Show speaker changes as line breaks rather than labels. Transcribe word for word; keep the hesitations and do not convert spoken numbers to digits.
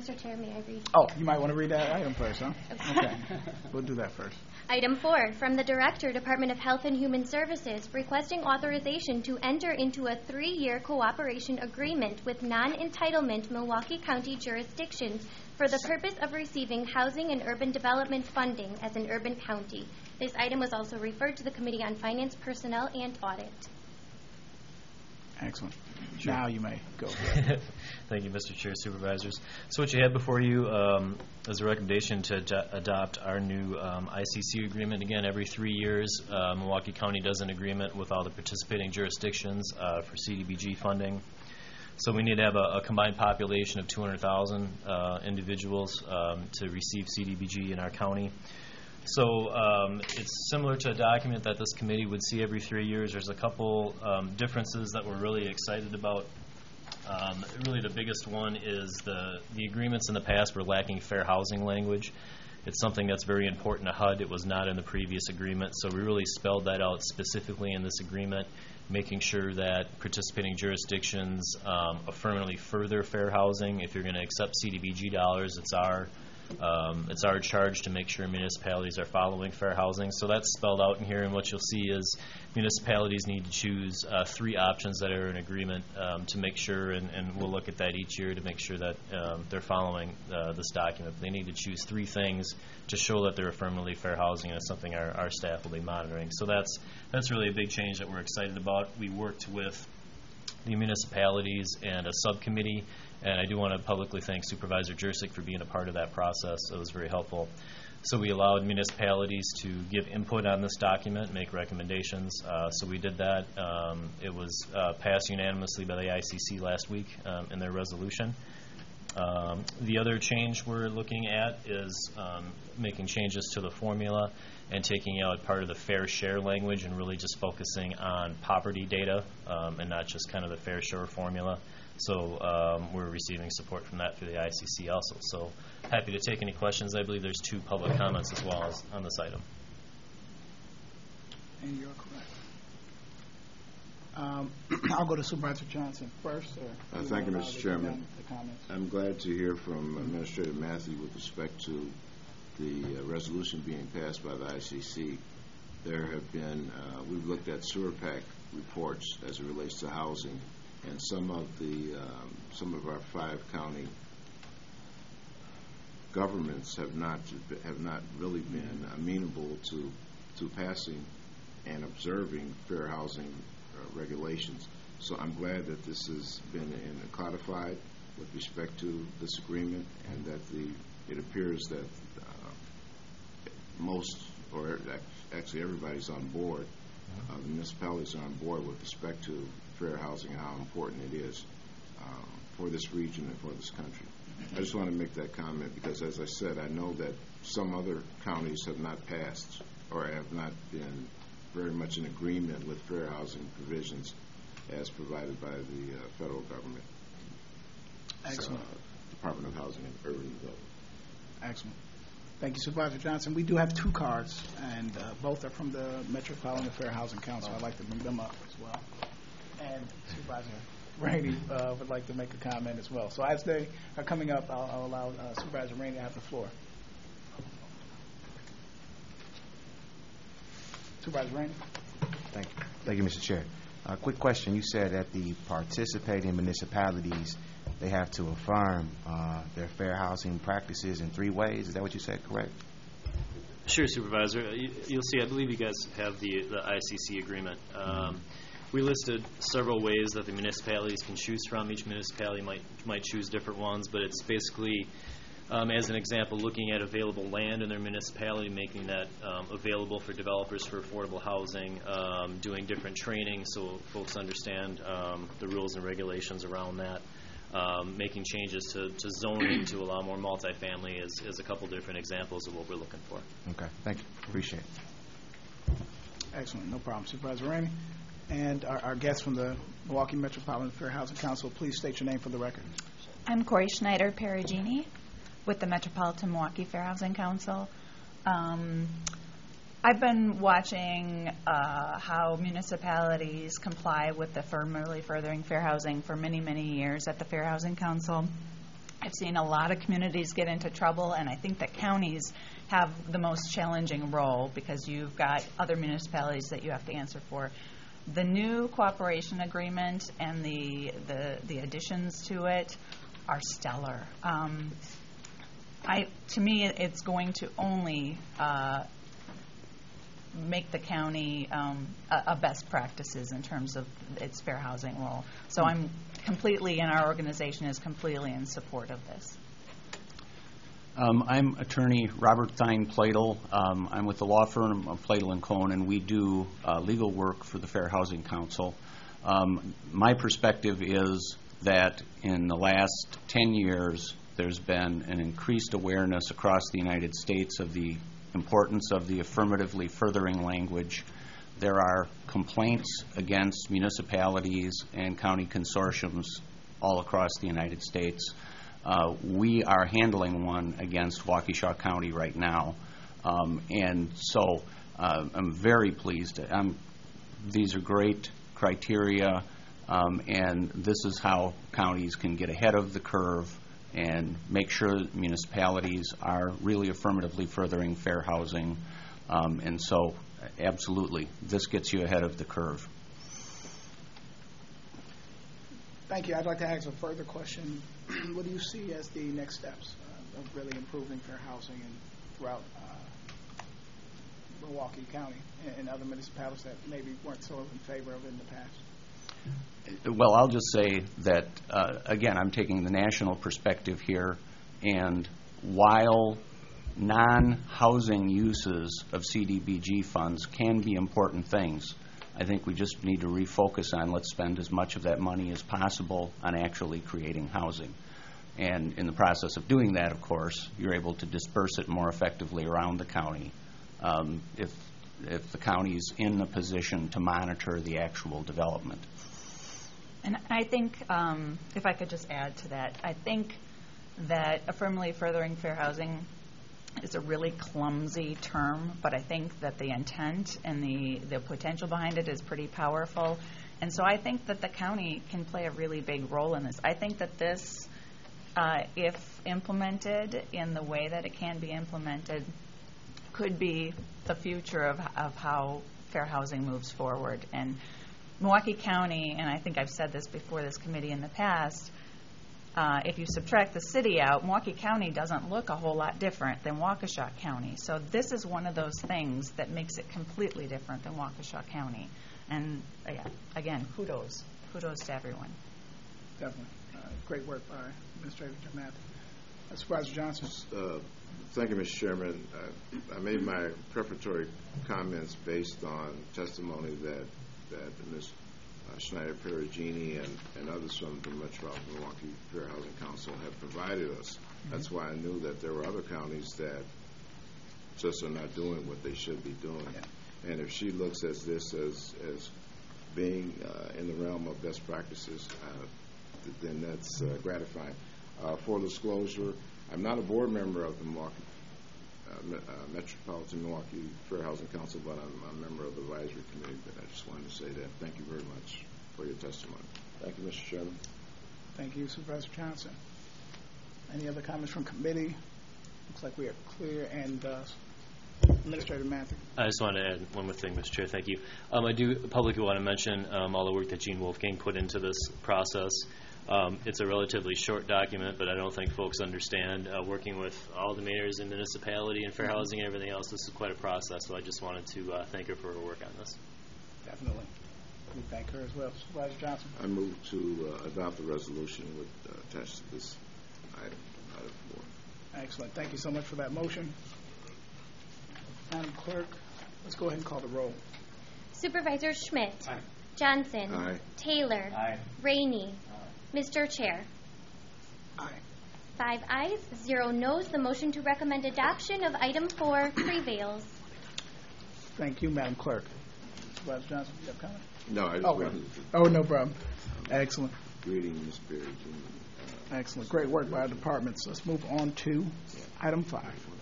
Mister Chair, may I read?
Oh, you might want to read that item first, huh?
Okay.
Okay. We'll do that first.
Item four, from the Director, Department of Health and Human Services, requesting authorization to enter into a three-year cooperation agreement with non-entitlement Milwaukee County jurisdictions for the purpose of receiving housing and urban development funding as an urban county. This item was also referred to the Committee on Finance, Personnel, and Audit.
Excellent.
Sure.
Now you may go.
Thank you, Mister Chair, Supervisors. So what you have before you um, is a recommendation to ad- adopt our new um, I C C agreement. Again, every three years, uh, Milwaukee County does an agreement with all the participating jurisdictions uh, for C D B G funding. So we need to have a, a combined population of two hundred thousand uh, individuals um, to receive C D B G in our county. So um, it's similar to a document that this committee would see every three years. There's a couple um, differences that we're really excited about. Um, really the biggest one is the, the agreements in the past were lacking fair housing language. It's something that's very important to H U D. It was not in the previous agreement, so we really spelled that out specifically in this agreement, making sure that participating jurisdictions um, affirmatively further fair housing. If you're going to accept C D B G dollars, it's our Um, it's our charge to make sure municipalities are following fair housing. So that's spelled out in here, and what you'll see is municipalities need to choose uh, three options that are in agreement um, to make sure, and, and we'll look at that each year to make sure that um, they're following uh, this document. They need to choose three things to show that they're affirmatively fair housing, and it's something our, our staff will be monitoring. So that's, that's really a big change that we're excited about. We worked with the municipalities and a subcommittee, and I do want to publicly thank Supervisor Jurczyk for being a part of that process. It was very helpful. So we allowed municipalities to give input on this document, make recommendations. Uh, so we did that. Um, it was uh, passed unanimously by the I C C last week um, in their resolution. Um, the other change we're looking at is um, making changes to the formula and taking out part of the fair share language and really just focusing on poverty data um, and not just kind of the fair share formula. So um, we're receiving support from that through the I C C also. So happy to take any questions. I believe there's two public comments as well as on this item.
And you're correct. Um, I'll go to Supervisor Johnson first. Or
uh, thank you, Mister Chairman. I'm glad to hear from Administrator Matthew with respect to the uh, resolution being passed by the I C C. There have been, uh, we've looked at sewer pack reports as it relates to housing, and some of the, um, some of our five county governments have not have not really been amenable to to passing and observing fair housing uh, regulations. So I'm glad that this has been in, codified with respect to this agreement, and that the it appears that uh, most, or actually everybody's on board. Uh, the municipalities are on board with respect to fair housing and how important it is uh, for this region and for this country. I just want to make that comment because, as I said, I know that some other counties have not passed or have not been very much in agreement with fair housing provisions as provided by the uh, federal government.
Excellent.
So, uh, Department of Housing and Urban Development.
Excellent. Thank you, Supervisor Johnson. We do have two cards, and uh, both are from the Metropolitan Fair Housing Council. I'd like to bring them up as well. And Supervisor Rainey uh, would like to make a comment as well. So as they are coming up, I'll, I'll allow uh, Supervisor Rainey to have the floor. Supervisor Rainey.
Thank you. Thank you, Mister Chair. A uh, quick question. You said that the participating municipalities, they have to affirm uh, their fair housing practices in three ways. Is that what you said, correct?
Sure, Supervisor. You, you'll see, I believe you guys have the, the I C C agreement. Um, mm-hmm. We listed several ways that the municipalities can choose from. Each municipality might might choose different ones, but it's basically, um, as an example, looking at available land in their municipality, making that um, available for developers for affordable housing, um, doing different training so folks understand um, the rules and regulations around that, um, making changes to, to zoning to allow more multifamily is, is a couple different examples of what we're looking for.
Okay, thank you. Appreciate it.
Excellent, no problem. Supervisor Rainey. And our, our guest from the Milwaukee Metropolitan Fair Housing Council, please state your name for the record.
I'm Corey Schneider Perugini with the Metropolitan Milwaukee Fair Housing Council. Um, I've been watching uh, how municipalities comply with the Affirmatively Furthering Fair Housing for many, many years at the Fair Housing Council. I've seen a lot of communities get into trouble, and I think that counties have the most challenging role because you've got other municipalities that you have to answer for. The new cooperation agreement and the the, the additions to it are stellar. Um, I, to me, it's going to only uh, make the county um, a, a best practices in terms of its fair housing role. So I'm completely, and our organization is completely in support of this.
Um, I'm attorney Robert Thine Pladel. Um, I'm with the law firm of Pladel and Cohn, and we do uh, legal work for the Fair Housing Council. Um, my perspective is that in the last ten years, there's been an increased awareness across the United States of the importance of the affirmatively furthering language. There are complaints against municipalities and county consortiums all across the United States. Uh, we are handling one against Waukesha County right now. Um, and so uh, I'm very pleased. I'm, these are great criteria, um, and this is how counties can get ahead of the curve and make sure that municipalities are really affirmatively furthering fair housing. Um, and so, absolutely, this gets you ahead of the curve.
Thank you. I'd like to ask a further question. What do you see as the next steps uh, of really improving fair housing and throughout uh, Milwaukee County and, and other municipalities that maybe weren't so in favor of it in the past?
Well, I'll just say that, uh, again, I'm taking the national perspective here, and while non-housing uses of C D B G funds can be important things, I think we just need to refocus on let's spend as much of that money as possible on actually creating housing. And in the process of doing that, of course, you're able to disperse it more effectively around the county um, if, if the county's in a position to monitor the actual development.
And I think, um, if I could just add to that, I think that affirmatively furthering fair housing is a really clumsy term, but I think that the intent and the, the potential behind it is pretty powerful. And so I think that the county can play a really big role in this. I think that this, uh, if implemented in the way that it can be implemented, could be the future of, of how fair housing moves forward. And Milwaukee County, and I think I've said this before this committee in the past, Uh, if you subtract the city out, Milwaukee County doesn't look a whole lot different than Waukesha County. So this is one of those things that makes it completely different than Waukesha County. And uh, yeah, again, kudos. Kudos to everyone.
Definitely. Uh, great work by Administrator Jamath. Uh, Supervisor Johnson.
Uh, thank you, Mister Chairman. Uh, I made my preparatory comments based on testimony that, that Miz Uh, Schneider Perugini and, and others from the Metropolitan Milwaukee Fair Housing Council have provided us. Mm-hmm. That's why I knew that there were other counties that just are not doing what they should be doing. Yeah. And if she looks at this as, as being uh, in the realm of best practices, uh, th- then that's uh, gratifying. Uh, full disclosure, I'm not a board member of the Milwaukee, uh, Me- uh, Metropolitan Milwaukee Fair Housing Council, but I'm a member of the advisory committee. But I just wanted to say that. Thank you very much for your testimony. Thank you, Mister Chairman.
Thank you, Supervisor Johnson. Any other comments from committee? Looks like we are clear. And uh, Administrator Matthew.
I just want to add one more thing, Mister Chair. Thank you. Um, I do publicly want to mention um, all the work that Gene Wolfgang put into this process. Um, it's a relatively short document, but I don't think folks understand. Uh, working with all the mayors in municipality and fair housing and everything else, this is quite a process, so I just wanted to uh, thank her for her work on this.
Definitely. We thank her as well. Supervisor Johnson.
I move to uh, adopt the resolution with, uh, attached to this item, item four.
Excellent. Thank you so much for that motion. Madam Clerk, let's go ahead and call the roll.
Supervisor Schmidt.
Aye.
Johnson.
Aye.
Taylor.
Aye.
Rainey. Mister Chair.
Aye.
Five ayes, zero noes. The motion to recommend adoption of item four prevails.
Thank you, Madam Clerk. Supervisor Johnson, you have a comment?
No, I just
Oh,
wanted to
oh, no problem. Excellent.
greeting Miz Perugini. Uh,
Excellent. Great work by our departments. Let's move on to item five.